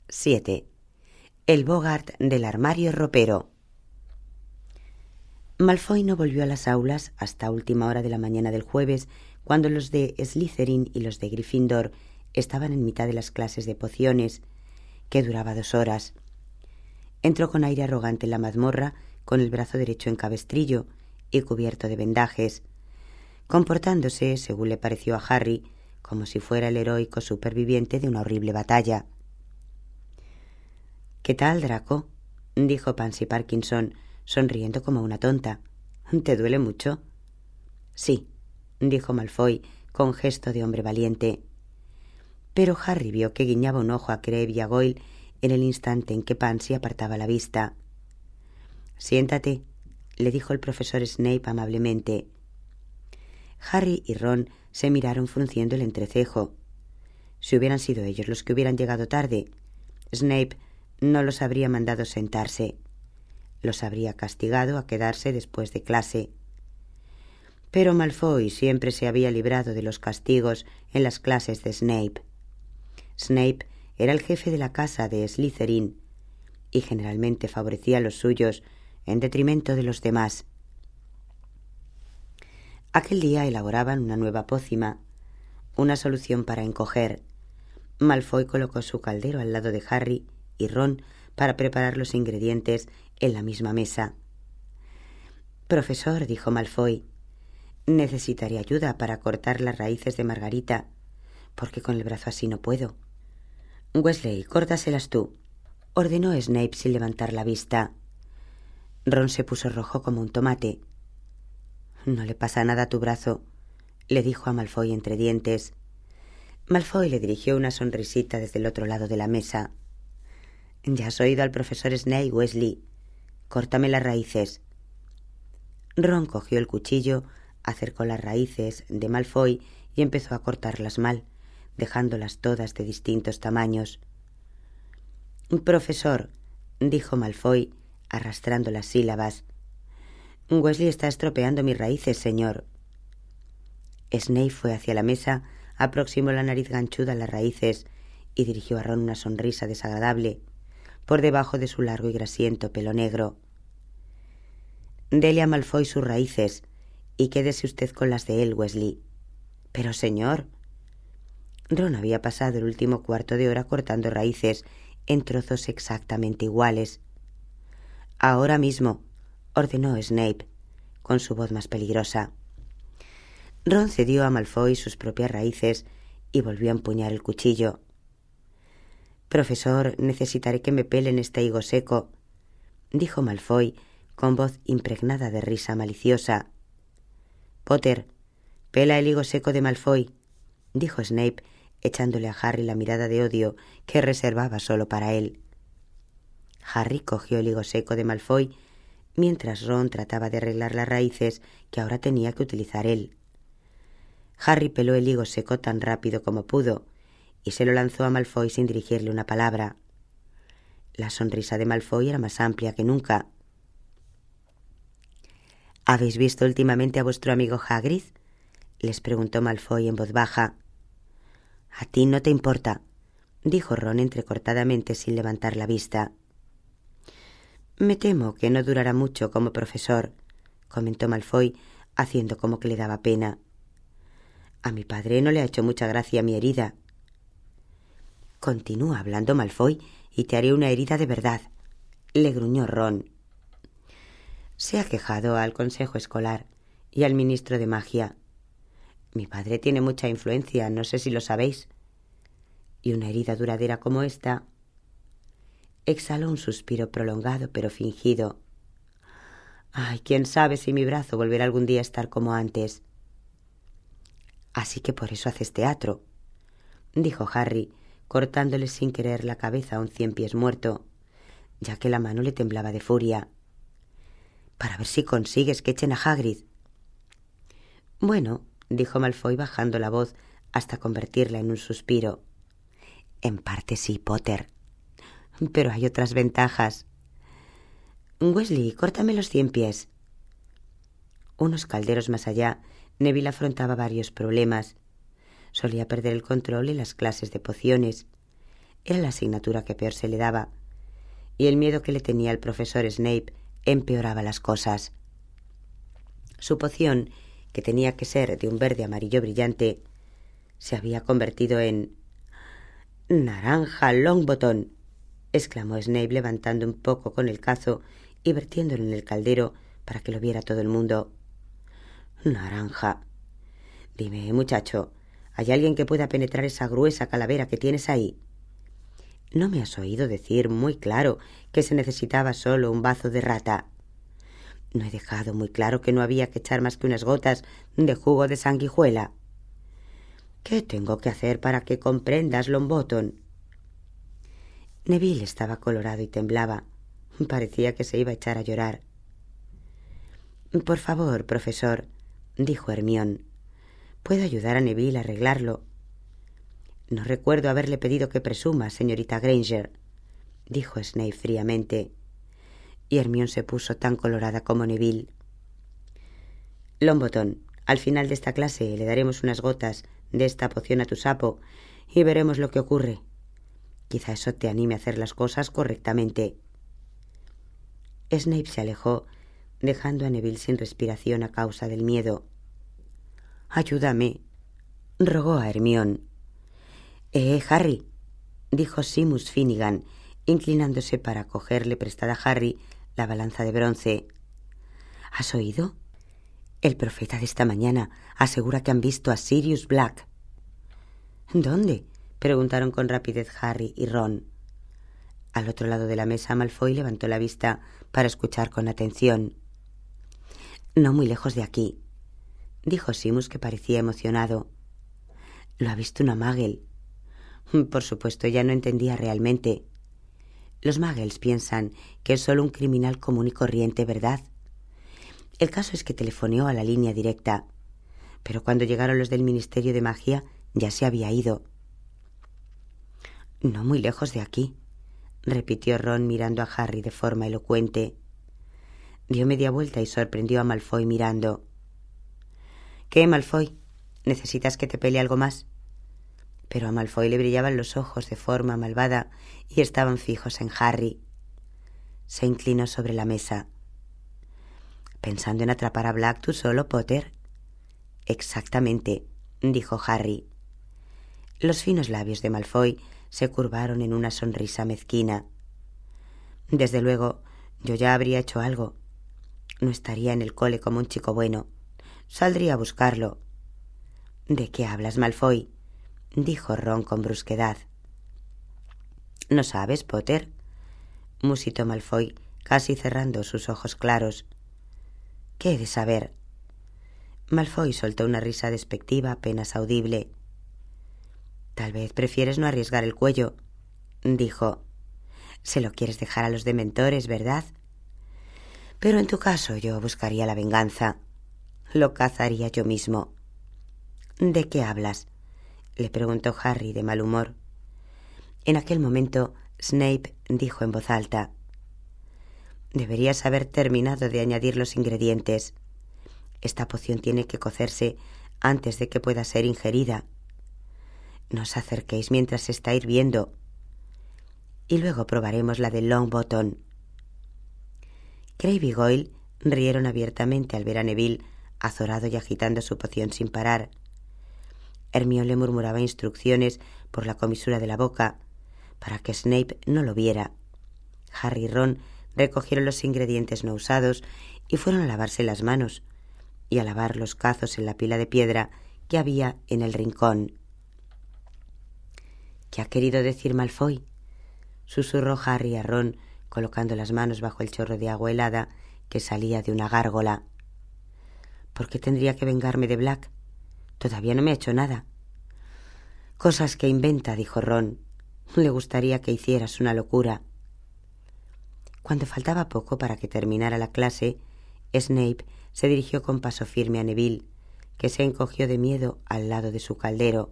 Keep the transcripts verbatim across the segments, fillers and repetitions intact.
siete. El Bogart del armario ropero. Malfoy no volvió a las aulas hasta última hora de la mañana del jueves, cuando los de Slytherin y los de Gryffindor estaban en mitad de las clases de pociones, que duraba dos horas. Entró con aire arrogante en la mazmorra, con el brazo derecho en cabestrillo y cubierto de vendajes, comportándose, según le pareció a Harry, como si fuera el heroico superviviente de una horrible batalla. «¿Qué tal, Draco?», dijo Pansy Parkinson, sonriendo como una tonta. «¿Te duele mucho?». «Sí», dijo Malfoy, con gesto de hombre valiente. Pero Harry vio que guiñaba un ojo a Crabbe y a Goyle en el instante en que Pansy apartaba la vista. «Siéntate», le dijo el profesor Snape amablemente. Harry y Ron se miraron frunciendo el entrecejo. Si hubieran sido ellos los que hubieran llegado tarde, Snape no los habría mandado sentarse. Los habría castigado a quedarse después de clase. Pero Malfoy siempre se había librado de los castigos en las clases de Snape. Snape era el jefe de la casa de Slytherin y generalmente favorecía a los suyos en detrimento de los demás. Aquel día elaboraban una nueva pócima, una solución para encoger. Malfoy colocó su caldero al lado de Harry y Ron para preparar los ingredientes en la misma mesa. «Profesor», dijo Malfoy, «necesitaré ayuda para cortar las raíces de Margarita, porque con el brazo así no puedo». «Weasley, córtaselas tú», ordenó Snape sin levantar la vista. Ron se puso rojo como un tomate. «No le pasa nada a tu brazo», le dijo a Malfoy entre dientes. Malfoy le dirigió una sonrisita desde el otro lado de la mesa. «Ya has oído al profesor Snape, Weasley. Córtame las raíces». Ron cogió el cuchillo, acercó las raíces de Malfoy y empezó a cortarlas mal, dejándolas todas de distintos tamaños. «Profesor», dijo Malfoy, arrastrando las sílabas, «Weasley está estropeando mis raíces, señor». Snape fue hacia la mesa, aproximó la nariz ganchuda a las raíces y dirigió a Ron una sonrisa desagradable por debajo de su largo y grasiento pelo negro. «Dele a Malfoy sus raíces y quédese usted con las de él, Weasley». «Pero, señor». Ron había pasado el último cuarto de hora cortando raíces en trozos exactamente iguales. «Ahora mismo», ordenó Snape, con su voz más peligrosa. Ron cedió a Malfoy sus propias raíces y volvió a empuñar el cuchillo. «Profesor, necesitaré que me pelen este higo seco», dijo Malfoy con voz impregnada de risa maliciosa. «Potter, pela el higo seco de Malfoy», dijo Snape, echándole a Harry la mirada de odio que reservaba solo para él. Harry cogió el higo seco de Malfoy, mientras Ron trataba de arreglar las raíces que ahora tenía que utilizar él. Harry peló el higo seco tan rápido como pudo y se lo lanzó a Malfoy sin dirigirle una palabra. La sonrisa de Malfoy era más amplia que nunca. «¿Habéis visto últimamente a vuestro amigo Hagrid?», les preguntó Malfoy en voz baja. «A ti no te importa», dijo Ron entrecortadamente sin levantar la vista. «Me temo que no durará mucho como profesor», comentó Malfoy, haciendo como que le daba pena. «A mi padre no le ha hecho mucha gracia mi herida». «Continúa hablando, Malfoy, y te haré una herida de verdad», le gruñó Ron. «Se ha quejado al consejo escolar y al ministro de magia. Mi padre tiene mucha influencia, no sé si lo sabéis. Y una herida duradera como esta...» Exhaló un suspiro prolongado pero fingido. «Ay, quién sabe si mi brazo volverá algún día a estar como antes». «Así que por eso haces teatro», dijo Harry, cortándole sin querer la cabeza a un cien pies muerto, ya que la mano le temblaba de furia. «Para ver si consigues que echen a Hagrid». «Bueno», dijo Malfoy bajando la voz hasta convertirla en un suspiro, «en parte sí, Potter. Pero hay otras ventajas. Weasley, córtame los cien pies». Unos calderos más allá, Neville afrontaba varios problemas. Solía perder el control en las clases de pociones. era la asignatura que peor se le daba, y el miedo que le tenía el profesor Snape empeoraba las cosas. Su poción, que tenía que ser de un verde amarillo brillante, se había convertido en... «¡Naranja Longbottom!», exclamó Snape levantando un poco con el cazo y vertiéndolo en el caldero para que lo viera todo el mundo. «Naranja. Dime, muchacho, ¿hay alguien que pueda penetrar esa gruesa calavera que tienes ahí? ¿No me has oído decir muy claro que se necesitaba solo un bazo de rata? ¿No he dejado muy claro que no había que echar más que unas gotas de jugo de sanguijuela? ¿Qué tengo que hacer para que comprendas, Longbottom?» Neville estaba colorado y temblaba. Parecía que se iba a echar a llorar. «Por favor, profesor», dijo Hermione, «¿puedo ayudar a Neville a arreglarlo?» «No recuerdo haberle pedido que presuma, señorita Granger», dijo Snape fríamente, y Hermione se puso tan colorada como Neville. «Longbottom, al final de esta clase le daremos unas gotas de esta poción a tu sapo y veremos lo que ocurre. Quizá eso te anime a hacer las cosas correctamente». Snape se alejó, dejando a Neville sin respiración a causa del miedo. «Ayúdame», rogó a Hermione. «Eh, Harry», dijo Seamus Finnigan, inclinándose para cogerle prestada a Harry la balanza de bronce. «¿Has oído? El profeta de esta mañana asegura que han visto a Sirius Black». «¿Dónde?», preguntaron con rapidez Harry y Ron. Al otro lado de la mesa, Malfoy levantó la vista para escuchar con atención. «No muy lejos de aquí», dijo Seamus, que parecía emocionado. «Lo ha visto una Muggle». Por supuesto, ella no entendía realmente. Los Muggles piensan que es solo un criminal común y corriente, ¿verdad? El caso es que telefoneó a la línea directa, pero cuando llegaron los del Ministerio de Magia ya se había ido. «No muy lejos de aquí», repitió Ron mirando a Harry de forma elocuente. Dio media vuelta y sorprendió a Malfoy mirando. «¿Qué, Malfoy? ¿Necesitas que te pele algo más?» Pero a Malfoy le brillaban los ojos de forma malvada y estaban fijos en Harry. Se inclinó sobre la mesa. «¿Pensando en atrapar a Black tú solo, Potter?» «Exactamente», dijo Harry. Los finos labios de Malfoy se curvaron en una sonrisa mezquina. «Desde luego, yo ya habría hecho algo. No estaría en el cole como un chico bueno. Saldría a buscarlo». «¿De qué hablas, Malfoy?», dijo Ron con brusquedad. «¿No sabes, Potter?», musitó Malfoy, casi cerrando sus ojos claros. «¿Qué he de saber?». Malfoy soltó una risa despectiva apenas audible. «Tal vez prefieres no arriesgar el cuello», dijo. «Se lo quieres dejar a los dementores, ¿verdad? Pero en tu caso yo buscaría la venganza. Lo cazaría yo mismo». «¿De qué hablas?», le preguntó Harry de mal humor. En aquel momento Snape dijo en voz alta: «Deberías haber terminado de añadir los ingredientes. Esta poción tiene que cocerse antes de que pueda ser ingerida. No os acerquéis mientras se está hirviendo. Y luego probaremos la de Longbottom». Crabbe y Goyle rieron abiertamente al ver a Neville azorado y agitando su poción sin parar. Hermione le murmuraba instrucciones por la comisura de la boca para que Snape no lo viera. Harry y Ron recogieron los ingredientes no usados y fueron a lavarse las manos y a lavar los cazos en la pila de piedra que había en el rincón. «¿Qué ha querido decir Malfoy?», susurró Harry a Ron, colocando las manos bajo el chorro de agua helada que salía de una gárgola. «¿Por qué tendría que vengarme de Black? Todavía no me ha hecho nada». «Cosas que inventa», dijo Ron. «Le gustaría que hicieras una locura». Cuando faltaba poco para que terminara la clase, Snape se dirigió con paso firme a Neville, que se encogió de miedo al lado de su caldero.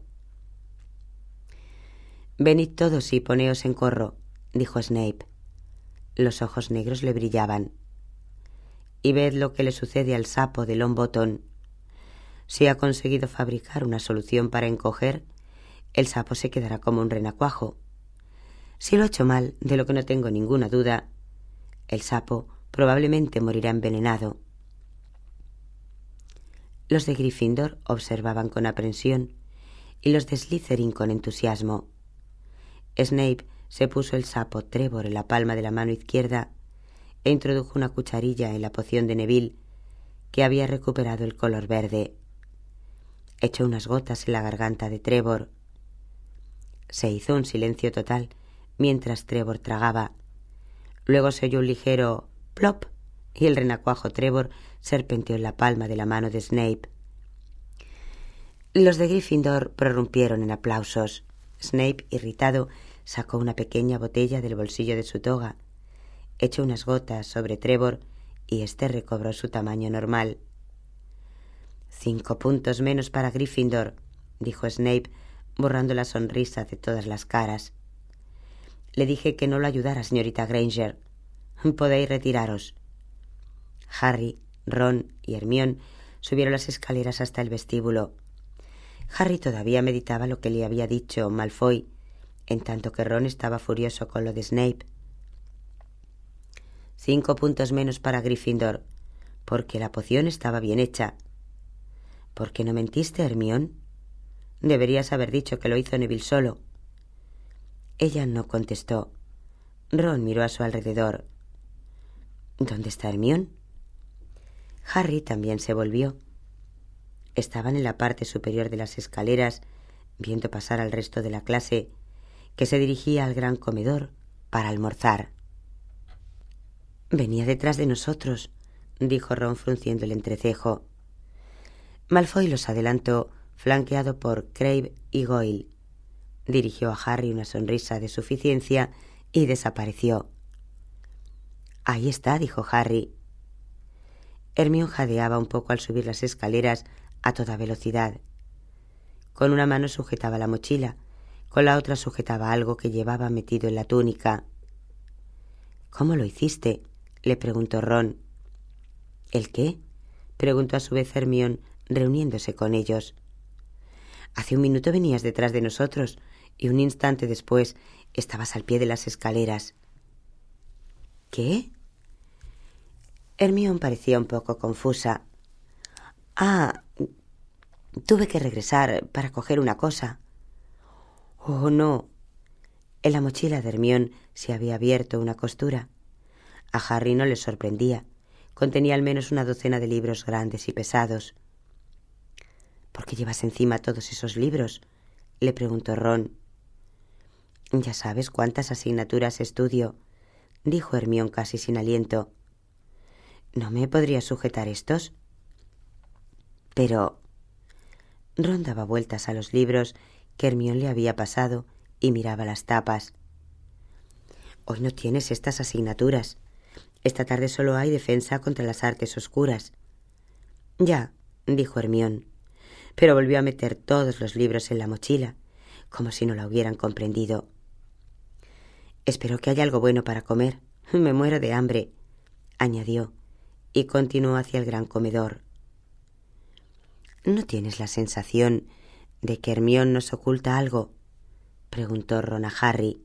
«Venid todos y poneos en corro», dijo Snape. Los ojos negros le brillaban. «Y ved lo que le sucede al sapo de Longbottom. Si ha conseguido fabricar una solución para encoger, el sapo se quedará como un renacuajo. Si lo ha hecho mal, de lo que no tengo ninguna duda, el sapo probablemente morirá envenenado. Los de Gryffindor observaban con aprensión y los de Slytherin con entusiasmo. Snape se puso el sapo Trevor en la palma de la mano izquierda e introdujo una cucharilla en la poción de Neville, que había recuperado el color verde. Echó unas gotas en la garganta de Trevor. Se hizo un silencio total mientras Trevor tragaba. Luego se oyó un ligero plop y el renacuajo Trevor serpenteó en la palma de la mano de Snape. Los de Gryffindor prorrumpieron en aplausos. Snape, irritado, sacó una pequeña botella del bolsillo de su toga, echó unas gotas sobre Trevor y éste recobró su tamaño normal. Cinco puntos menos para Gryffindor, dijo Snape, borrando la sonrisa de todas las caras. Le dije que no lo ayudara, señorita Granger. Podéis retiraros. Harry, Ron y Hermione subieron las escaleras hasta el vestíbulo. Harry todavía meditaba lo que le había dicho Malfoy, en tanto que Ron estaba furioso con lo de Snape. Cinco puntos menos para Gryffindor, porque la poción estaba bien hecha. ¿Por qué no mentiste, Hermione? Deberías haber dicho que lo hizo Neville solo. Ella no contestó. Ron miró a su alrededor. ¿Dónde está Hermione? Harry también se volvió. Estaban en la parte superior de las escaleras, viendo pasar al resto de la clase, que se dirigía al gran comedor para almorzar. Venía detrás de nosotros, dijo Ron frunciendo el entrecejo. Malfoy los adelantó, flanqueado por Crabbe y Goyle. Dirigió a Harry una sonrisa de suficiencia y desapareció. Ahí está, dijo Harry. Hermione jadeaba un poco al subir las escaleras a toda velocidad. Con una mano sujetaba la mochila, con la otra sujetaba algo que llevaba metido en la túnica. ¿Cómo lo hiciste?, le preguntó Ron. ¿El qué?, preguntó a su vez Hermione, reuniéndose con ellos. Hace un minuto venías detrás de nosotros y un instante después estabas al pie de las escaleras. ¿Qué? Hermione parecía un poco confusa. Ah, tuve que regresar para coger una cosa. Oh, no. En la mochila de Hermione se había abierto una costura. A Harry no le sorprendía. Contenía al menos una docena de libros grandes y pesados. ¿Por qué llevas encima todos esos libros?, le preguntó Ron. Ya sabes cuántas asignaturas estudio, dijo Hermione casi sin aliento. ¿No me podrías sujetar estos? Pero... Ron daba vueltas a los libros que Hermione le había pasado y miraba las tapas. Hoy no tienes estas asignaturas. Esta tarde solo hay defensa contra las artes oscuras. Ya, dijo Hermione, pero volvió a meter todos los libros en la mochila, como si no la hubieran comprendido. Espero que haya algo bueno para comer. Me muero de hambre, añadió, y continuó hacia el gran comedor. ¿No tienes la sensación de que Hermione nos oculta algo?, preguntó Ron a Harry.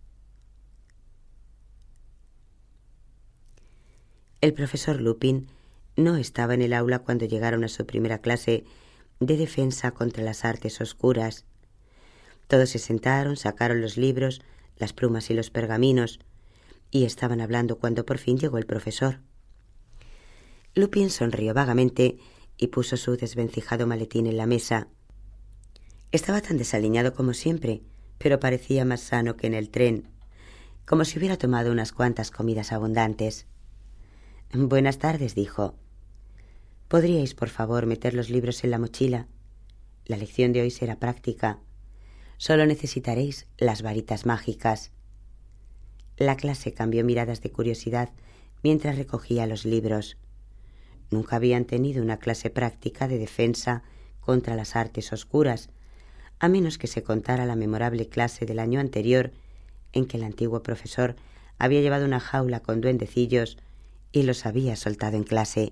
El profesor Lupin no estaba en el aula cuando llegaron a su primera clase de defensa contra las artes oscuras. Todos se sentaron, sacaron los libros, las plumas y los pergaminos, y estaban hablando cuando por fin llegó el profesor. Lupin sonrió vagamente y puso su desvencijado maletín en la mesa. Estaba tan desaliñado como siempre, pero parecía más sano que en el tren, como si hubiera tomado unas cuantas comidas abundantes. Buenas tardes, dijo. ¿Podríais, por favor, meter los libros en la mochila? La lección de hoy será práctica. Solo necesitaréis las varitas mágicas. La clase cambió miradas de curiosidad mientras recogía los libros. Nunca habían tenido una clase práctica de defensa contra las artes oscuras, a menos que se contara la memorable clase del año anterior en que el antiguo profesor había llevado una jaula con duendecillos y los había soltado en clase.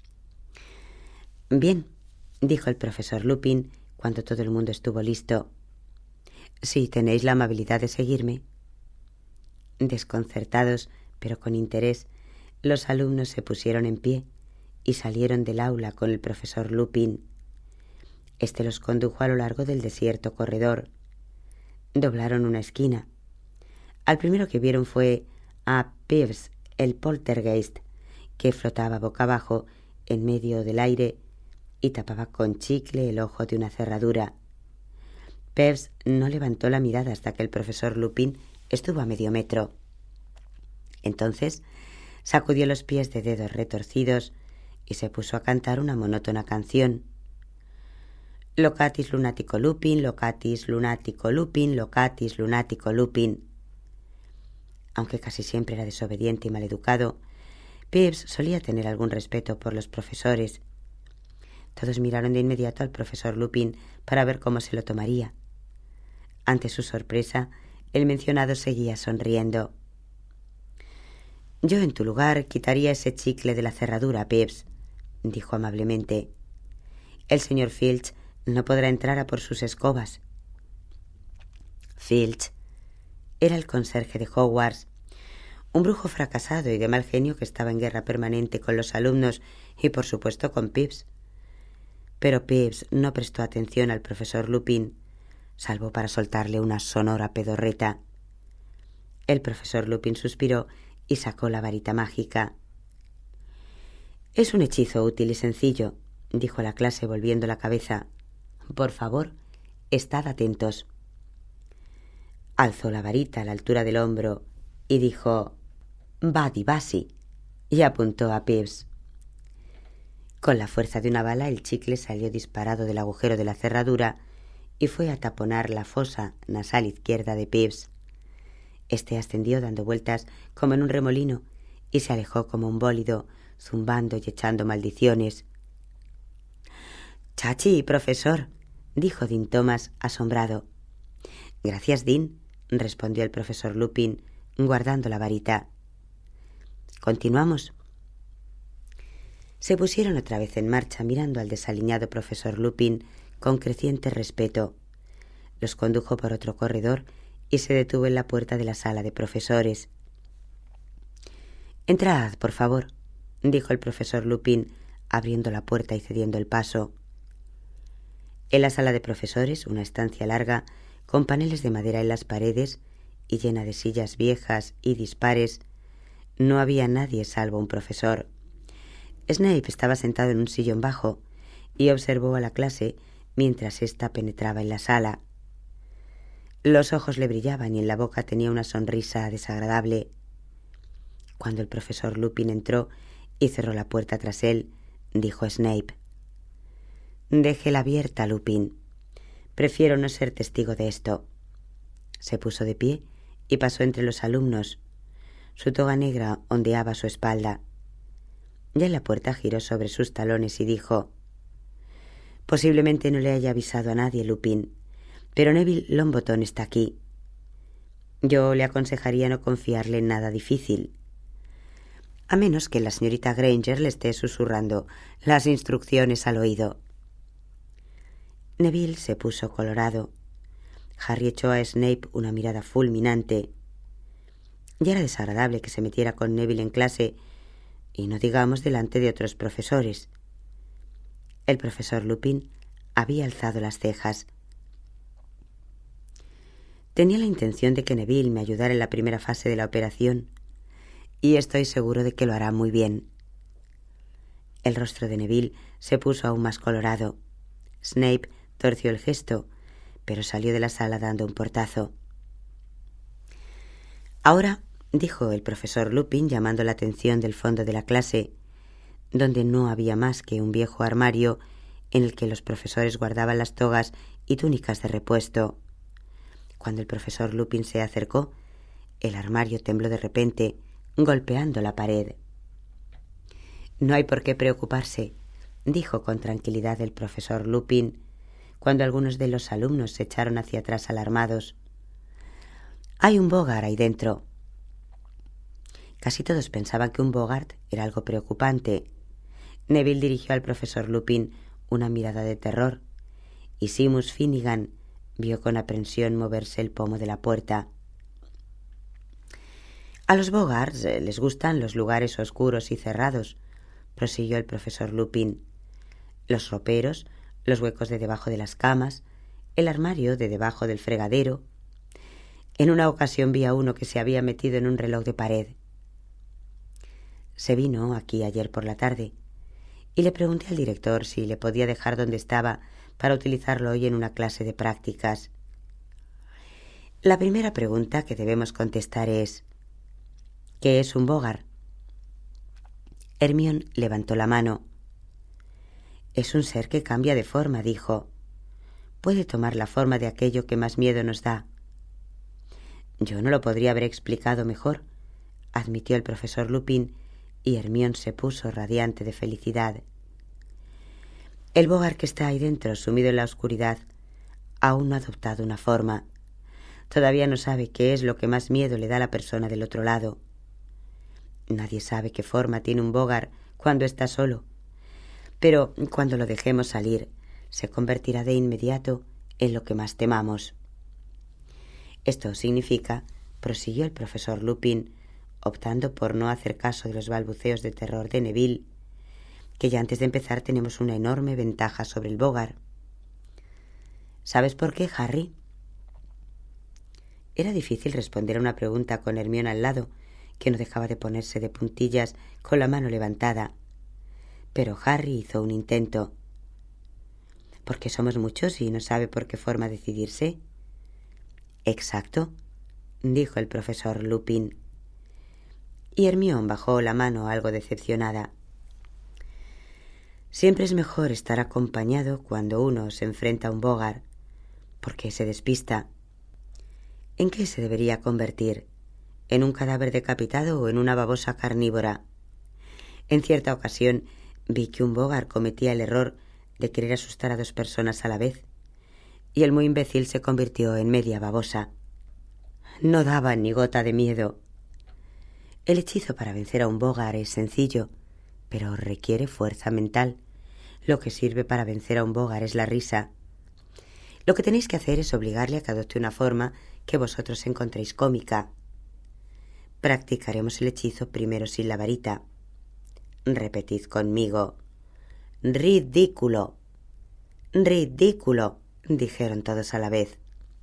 Bien, dijo el profesor Lupin cuando todo el mundo estuvo listo. Si tenéis la amabilidad de seguirme. Desconcertados, pero con interés, los alumnos se pusieron en pie y salieron del aula con el profesor Lupin. Este los condujo a lo largo del desierto corredor. Doblaron una esquina. Al primero que vieron fue a Peeves, el poltergeist, que flotaba boca abajo en medio del aire y tapaba con chicle el ojo de una cerradura. Peeves no levantó la mirada hasta que el profesor Lupin estuvo a medio metro. Entonces sacudió los pies de dedos retorcidos y se puso a cantar una monótona canción. Locatis lunatico Lupin, locatis lunatico Lupin, locatis lunatico Lupin. Aunque casi siempre era desobediente y maleducado, Peeves solía tener algún respeto por los profesores. Todos miraron de inmediato al profesor Lupin para ver cómo se lo tomaría. Ante su sorpresa, el mencionado seguía sonriendo. «Yo en tu lugar quitaría ese chicle de la cerradura, Peeves», dijo amablemente. «El señor Filch no podrá entrar a por sus escobas». Filch era el conserje de Hogwarts, un brujo fracasado y de mal genio que estaba en guerra permanente con los alumnos y, por supuesto, con Peeves. Pero Peeves no prestó atención al profesor Lupin, salvo para soltarle una sonora pedorreta. El profesor Lupin suspiró y sacó la varita mágica. «Es un hechizo útil y sencillo», dijo a la clase volviendo la cabeza. «Por favor, estad atentos». Alzó la varita a la altura del hombro y dijo «Badi Basi» y apuntó a Peeves. Con la fuerza de una bala el chicle salió disparado del agujero de la cerradura y fue a taponar la fosa nasal izquierda de Peeves. Este ascendió dando vueltas como en un remolino y se alejó como un bólido, zumbando y echando maldiciones. «Chachi, profesor», dijo Dean Thomas, asombrado. «Gracias, Dean», respondió el profesor Lupin, guardando la varita. «Continuamos». Se pusieron otra vez en marcha mirando al desaliñado profesor Lupin con creciente respeto. Los condujo por otro corredor y se detuvo en la puerta de la sala de profesores. «Entrad, por favor», dijo el profesor Lupin, abriendo la puerta y cediendo el paso. En la sala de profesores, una estancia larga, con paneles de madera en las paredes y llena de sillas viejas y dispares, no había nadie salvo un profesor. Snape estaba sentado en un sillón bajo y observó a la clase mientras ésta penetraba en la sala. Los ojos le brillaban y en la boca tenía una sonrisa desagradable. Cuando el profesor Lupin entró y cerró la puerta tras él, dijo Snape: «Déjela abierta, Lupin. Prefiero no ser testigo de esto». Se puso de pie y pasó entre los alumnos. Su toga negra ondeaba a su espalda. Ya en la puerta giró sobre sus talones y dijo: «Posiblemente no le haya avisado a nadie, Lupin, pero Neville Longbottom está aquí. Yo le aconsejaría no confiarle en nada difícil, a menos que la señorita Granger le esté susurrando las instrucciones al oído». Neville se puso colorado. Harry echó a Snape una mirada fulminante. Ya era desagradable que se metiera con Neville en clase, y no digamos delante de otros profesores. El profesor Lupin había alzado las cejas. «Tenía la intención de que Neville me ayudara en la primera fase de la operación, y estoy seguro de que lo hará muy bien». El rostro de Neville se puso aún más colorado. Snape torció el gesto, pero salió de la sala dando un portazo. «Ahora», dijo el profesor Lupin, llamando la atención del fondo de la clase, donde no había más que un viejo armario en el que los profesores guardaban las togas y túnicas de repuesto. Cuando el profesor Lupin se acercó, el armario tembló de repente, golpeando la pared. «No hay por qué preocuparse», dijo con tranquilidad el profesor Lupin, cuando algunos de los alumnos se echaron hacia atrás alarmados. «Hay un Boggart ahí dentro». Casi todos pensaban que un Boggart era algo preocupante. Neville dirigió al profesor Lupin una mirada de terror, y Seamus Finnegan vio con aprensión moverse el pomo de la puerta. A los Bogarts les gustan los lugares oscuros y cerrados, prosiguió el profesor Lupin. Los roperos, los huecos de debajo de las camas, el armario de debajo del fregadero. En una ocasión vi a uno que se había metido en un reloj de pared. Se vino aquí ayer por la tarde y le pregunté al director si le podía dejar donde estaba para utilizarlo hoy en una clase de prácticas. La primera pregunta que debemos contestar es: ¿qué es un Bogart? Hermione levantó la mano. Es un ser que cambia de forma, dijo. Puede tomar la forma de aquello que más miedo nos da. Yo no lo podría haber explicado mejor, admitió el profesor Lupin, y Hermione se puso radiante de felicidad. El Bogart que está ahí dentro, sumido en la oscuridad, aún no ha adoptado una forma. Todavía no sabe qué es lo que más miedo le da a la persona del otro lado. Nadie sabe qué forma tiene un Bogart cuando está solo, pero cuando lo dejemos salir, se convertirá de inmediato en lo que más temamos. Esto significa, prosiguió el profesor Lupin, optando por no hacer caso de los balbuceos de terror de Neville, que ya antes de empezar tenemos una enorme ventaja sobre el Bogart. ¿Sabes por qué, Harry? Era difícil responder a una pregunta con Hermione al lado, que no dejaba de ponerse de puntillas con la mano levantada. Pero Harry hizo un intento. ¿Porque somos muchos y no sabe por qué forma decidirse? Exacto, dijo el profesor Lupin. Y Hermione bajó la mano algo decepcionada. Siempre es mejor estar acompañado cuando uno se enfrenta a un Bogart, porque se despista. ¿En qué se debería convertir? ¿En un cadáver decapitado o en una babosa carnívora? En cierta ocasión vi que un Bogart cometía el error de querer asustar a dos personas a la vez, y el muy imbécil se convirtió en media babosa. No daba ni gota de miedo. El hechizo para vencer a un Bogart es sencillo, pero requiere fuerza mental. Lo que sirve para vencer a un Bogart es la risa. Lo que tenéis que hacer es obligarle a que adopte una forma que vosotros encontréis cómica. Practicaremos el hechizo primero sin la varita. Repetid conmigo. Ridículo. Ridículo, dijeron todos a la vez.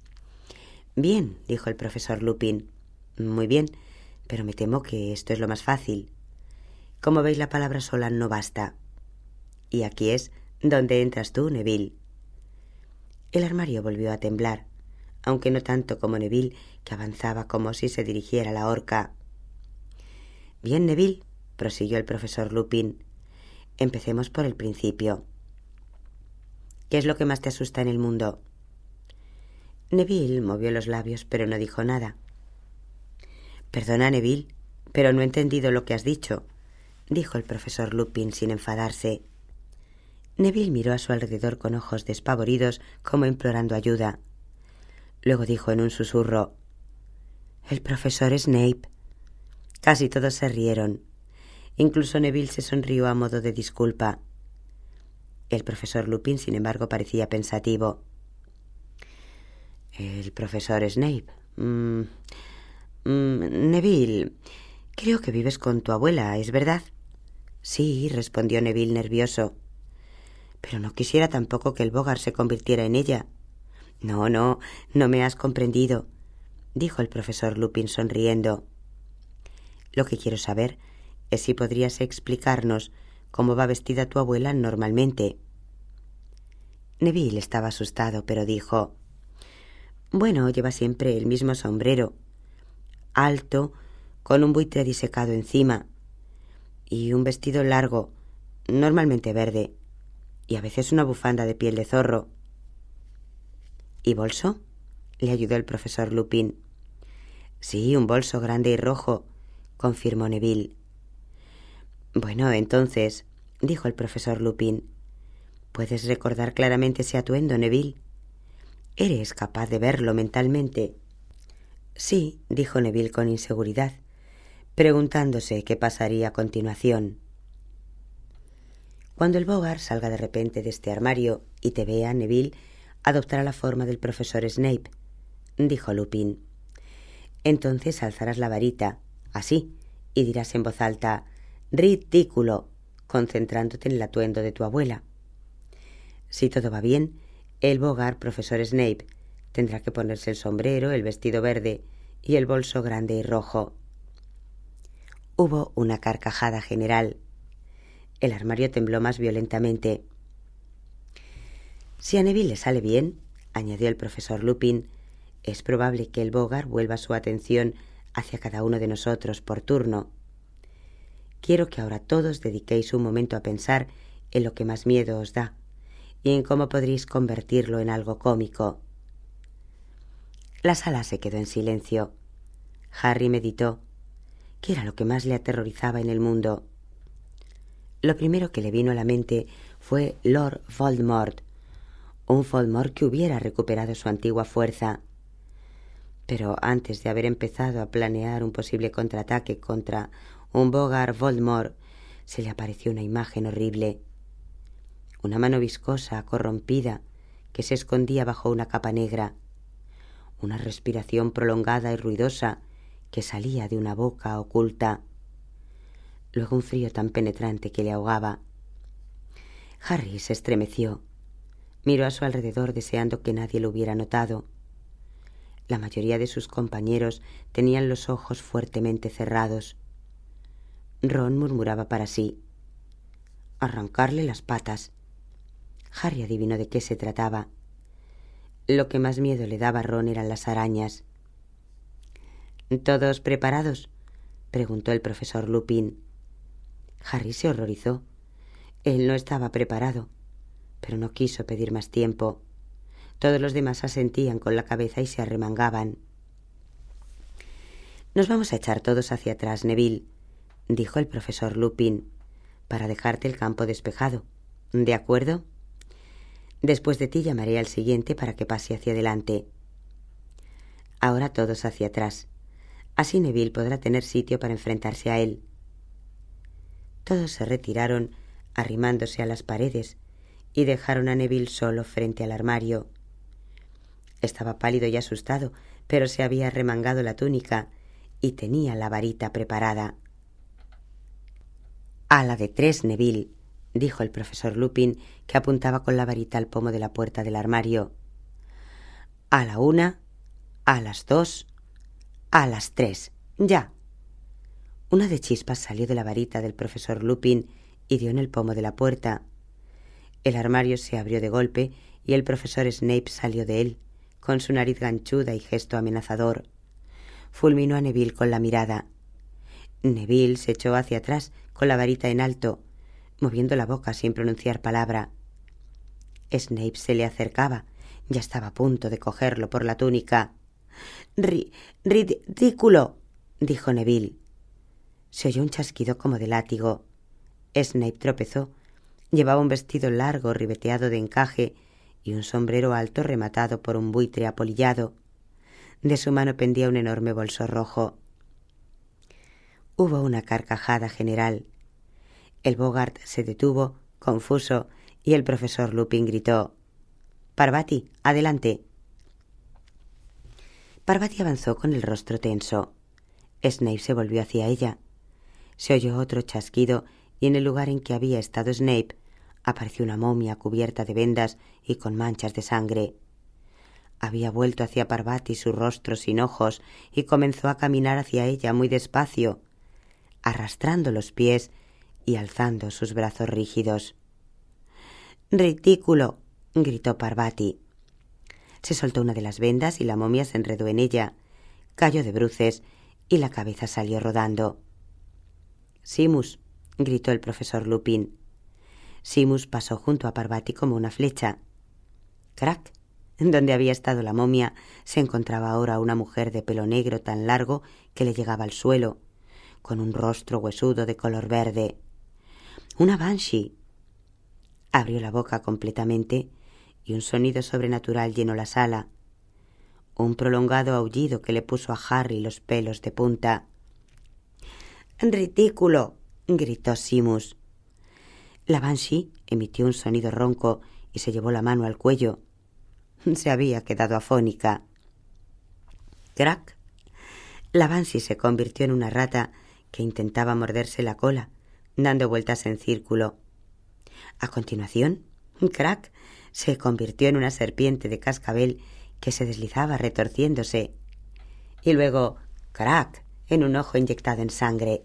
Bien, dijo el profesor Lupin. Muy bien, pero me temo que esto es lo más fácil. Como veis, la palabra sola no basta. Y aquí es donde entras tú, Neville. El armario volvió a temblar, aunque no tanto como Neville, que avanzaba como si se dirigiera a la horca. Bien, Neville, prosiguió el profesor Lupin. Empecemos por el principio. ¿Qué es lo que más te asusta en el mundo? Neville movió los labios, pero no dijo nada. Perdona, Neville, pero no he entendido lo que has dicho, dijo el profesor Lupin sin enfadarse. Neville miró a su alrededor con ojos despavoridos, como implorando ayuda. Luego dijo en un susurro: «El profesor Snape». Casi todos se rieron. Incluso Neville se sonrió a modo de disculpa. El profesor Lupin, sin embargo, parecía pensativo. «El profesor Snape. Mm, mm, Neville, creo que vives con tu abuela, ¿es verdad?» «Sí», respondió Neville nervioso. «Pero no quisiera tampoco que el Bogart se convirtiera en ella». «No, no, no me has comprendido», dijo el profesor Lupin sonriendo. «Lo que quiero saber es si podrías explicarnos cómo va vestida tu abuela normalmente». Neville estaba asustado, pero dijo: «Bueno, lleva siempre el mismo sombrero, alto, con un buitre disecado encima, y un vestido largo, normalmente verde, y a veces una bufanda de piel de zorro». «¿Y bolso?», le ayudó el profesor Lupin. «Sí, un bolso grande y rojo», confirmó Neville. «Bueno, entonces», dijo el profesor Lupin, «¿puedes recordar claramente ese atuendo, Neville? ¿Eres capaz de verlo mentalmente?» «Sí», dijo Neville con inseguridad, preguntándose qué pasaría a continuación. «Cuando el Bogart salga de repente de este armario y te vea, Neville adoptará la forma del profesor Snape», dijo Lupin. «Entonces alzarás la varita, Así, y dirás en voz alta: ridículo, concentrándote en el atuendo de tu abuela. Si todo va bien, el Bogart, profesor Snape, tendrá que ponerse el sombrero, el vestido verde y el bolso grande y rojo. Hubo una carcajada general. El armario tembló más violentamente. Si a Neville le sale bien, añadió el profesor Lupin, es probable que el Bogart vuelva su atención hacia cada uno de nosotros por turno. Quiero que ahora todos dediquéis un momento a pensar en lo que más miedo os da y en cómo podréis convertirlo en algo cómico. La sala se quedó en silencio. Harry meditó. ¿Qué era lo que más le aterrorizaba en el mundo? Lo primero que le vino a la mente fue Lord Voldemort, un Voldemort que hubiera recuperado su antigua fuerza. Pero antes de haber empezado a planear un posible contraataque contra un Bogart Voldemort, se le apareció una imagen horrible. Una mano viscosa, corrompida, que se escondía bajo una capa negra. Una respiración prolongada y ruidosa que salía de una boca oculta. Luego un frío tan penetrante que le ahogaba. Harry se estremeció. Miró a su alrededor deseando que nadie lo hubiera notado. La mayoría de sus compañeros tenían los ojos fuertemente cerrados. Ron murmuraba para sí: arrancarle las patas. Harry adivinó de qué se trataba. Lo que más miedo le daba a Ron eran las arañas. ¿Todos preparados?, preguntó el profesor Lupin. Harry se horrorizó. Él no estaba preparado, pero no quiso pedir más tiempo. Todos los demás asentían con la cabeza y se arremangaban. Nos vamos a echar todos hacia atrás, Neville, dijo el profesor Lupin, para dejarte el campo despejado. ¿De acuerdo? Después de ti llamaré al siguiente para que pase hacia adelante. Ahora todos hacia atrás. Así Neville podrá tener sitio para enfrentarse a él. Todos se retiraron, arrimándose a las paredes, y dejaron a Neville solo frente al armario. Estaba pálido y asustado, pero se había remangado la túnica y tenía la varita preparada. A la de tres, Neville, dijo el profesor Lupin, que apuntaba con la varita al pomo de la puerta del armario. A la una, a las dos, a las tres, ya. Una de chispas salió de la varita del profesor Lupin y dio en el pomo de la puerta. El armario se abrió de golpe y el profesor Snape salió de él, con su nariz ganchuda y gesto amenazador. Fulminó a Neville con la mirada. Neville se echó hacia atrás con la varita en alto, moviendo la boca sin pronunciar palabra. Snape se le acercaba. Ya estaba a punto de cogerlo por la túnica. Ri, ridículo, dijo Neville. Se oyó un chasquido como de látigo. Snape tropezó. Llevaba un vestido largo ribeteado de encaje y un sombrero alto rematado por un buitre apolillado. De su mano pendía un enorme bolso rojo. Hubo una carcajada general. El Bogart se detuvo, confuso, y el profesor Lupin gritó: «Parvati, adelante». Parvati avanzó con el rostro tenso. Snape se volvió hacia ella. Se oyó otro chasquido y en el lugar en que había estado Snape apareció una momia cubierta de vendas y con manchas de sangre. Había vuelto hacia Parvati su rostro sin ojos y comenzó a caminar hacia ella muy despacio, arrastrando los pies y alzando sus brazos rígidos. «¡Ridículo!», gritó Parvati. Se soltó una de las vendas y la momia se enredó en ella, cayó de bruces y la cabeza salió rodando. «Simus», gritó el profesor Lupin. Simus pasó junto a Parvati como una flecha. Crack. Donde había estado la momia se encontraba ahora una mujer de pelo negro tan largo que le llegaba al suelo, con un rostro huesudo de color verde. «¡Una banshee!». Abrió la boca completamente y un sonido sobrenatural llenó la sala. Un prolongado aullido que le puso a Harry los pelos de punta. «¡Ridículo!», gritó Simus. La banshee emitió un sonido ronco y se llevó la mano al cuello. Se había quedado afónica. Crack. La Banshee se convirtió en una rata que intentaba morderse la cola, dando vueltas en círculo. A continuación, Crack se convirtió en una serpiente de cascabel que se deslizaba retorciéndose. Y luego, Crack, en un ojo inyectado en sangre.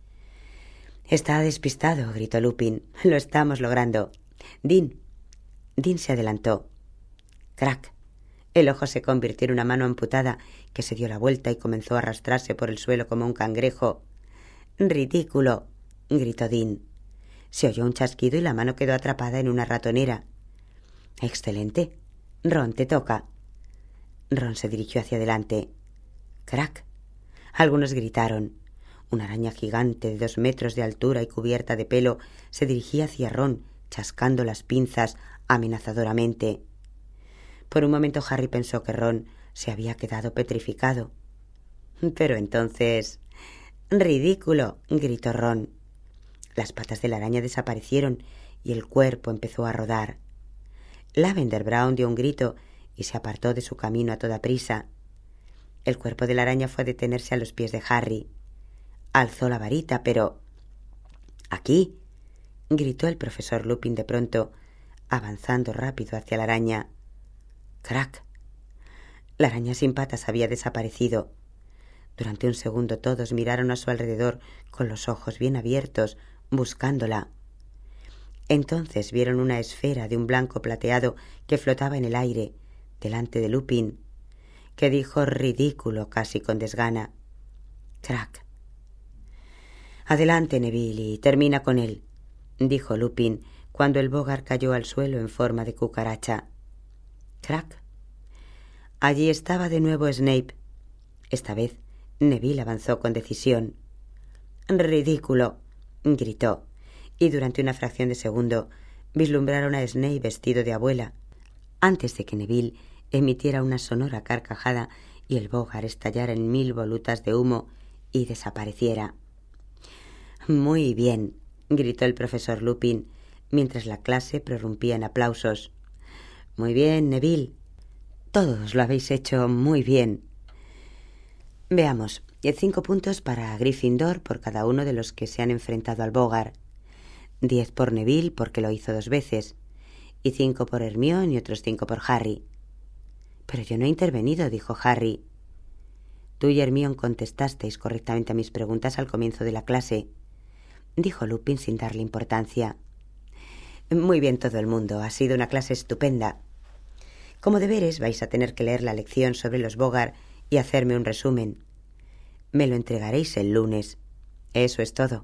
«Está despistado», gritó Lupin. «Lo estamos logrando. Dean». Dean se adelantó. Crack. El ojo se convirtió en una mano amputada que se dio la vuelta y comenzó a arrastrarse por el suelo como un cangrejo. «¡Ridículo!», gritó Dean. Se oyó un chasquido y la mano quedó atrapada en una ratonera. «Excelente. Ron, te toca». Ron se dirigió hacia adelante. «Crack». Algunos gritaron. Una araña gigante de dos metros de altura y cubierta de pelo se dirigía hacia Ron, chascando las pinzas amenazadoramente. Por un momento Harry pensó que Ron se había quedado petrificado. Pero entonces... «¡Ridículo!», gritó Ron. Las patas de la araña desaparecieron y el cuerpo empezó a rodar. Lavender Brown dio un grito y se apartó de su camino a toda prisa. El cuerpo de la araña fue a detenerse a los pies de Harry. Alzó la varita, pero... «¡Aquí!», gritó el profesor Lupin de pronto, avanzando rápido hacia la araña. «Crack». La araña sin patas había desaparecido. Durante un segundo todos miraron a su alrededor con los ojos bien abiertos, buscándola. Entonces vieron una esfera de un blanco plateado que flotaba en el aire, delante de Lupin, que dijo «ridículo» casi con desgana. «Crack». «Adelante, Neville, y termina con él», dijo Lupin cuando el Boggart cayó al suelo en forma de cucaracha. «Crack». Allí estaba de nuevo Snape. Esta vez Neville avanzó con decisión. «¡Ridículo!», gritó, y durante una fracción de segundo vislumbraron a Snape vestido de abuela, antes de que Neville emitiera una sonora carcajada y el Boggart estallara en mil volutas de humo y desapareciera. «Muy bien», gritó el profesor Lupin, mientras la clase prorrumpía en aplausos. «Muy bien, Neville. Todos lo habéis hecho muy bien». Veamos, cinco puntos para Gryffindor por cada uno de los que se han enfrentado al Boggart. Diez por Neville porque lo hizo dos veces, y cinco por Hermione y otros cinco por Harry. «Pero yo no he intervenido», dijo Harry. «Tú y Hermione contestasteis correctamente a mis preguntas al comienzo de la clase», dijo Lupin sin darle importancia. «Muy bien todo el mundo, ha sido una clase estupenda. Como deberes vais a tener que leer la lección sobre los Boggart y hacerme un resumen. Me lo entregaréis el lunes. Eso es todo».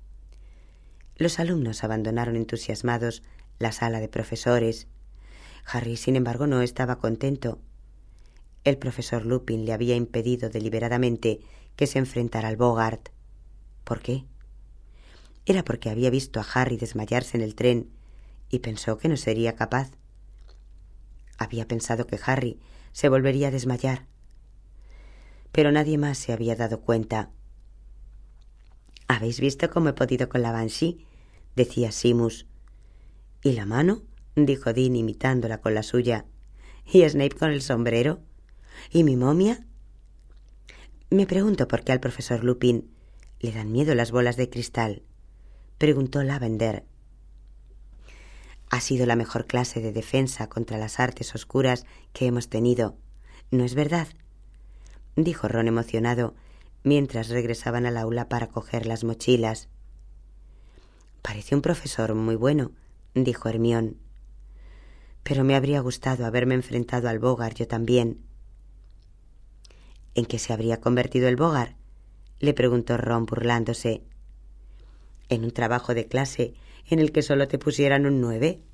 Los alumnos abandonaron entusiasmados la sala de profesores. Harry, sin embargo, no estaba contento. El profesor Lupin le había impedido deliberadamente que se enfrentara al Boggart. ¿Por qué? Era porque había visto a Harry desmayarse en el tren y pensó que no sería capaz. Había pensado que Harry se volvería a desmayar. Pero nadie más se había dado cuenta. «¿Habéis visto cómo he podido con la Banshee?», decía Seamus. «¿Y la mano?», dijo Dean imitándola con la suya. «¿Y Snape con el sombrero? ¿Y mi momia?». «Me pregunto por qué al profesor Lupin le dan miedo las bolas de cristal», preguntó Lavender. «Ha sido la mejor clase de defensa contra las artes oscuras que hemos tenido, ¿no es verdad?», dijo Ron emocionado, mientras regresaban al aula para coger las mochilas. «Parece un profesor muy bueno», dijo Hermione. «Pero me habría gustado haberme enfrentado al Boggart yo también». «¿En qué se habría convertido el Boggart?», le preguntó Ron burlándose. «En un trabajo de clase en el que solo te pusieran un nueve».